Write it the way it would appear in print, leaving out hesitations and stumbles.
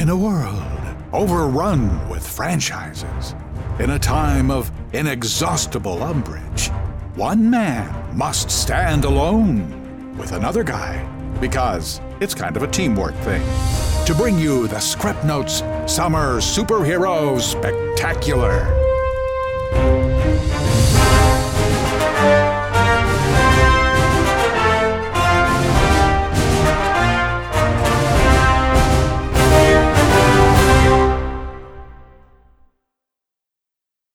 In a world overrun with franchises, in a time of inexhaustible umbrage, one man must stand alone with another guy, because it's kind of a teamwork thing, to bring you the Scriptnotes Summer Superhero Spectacular.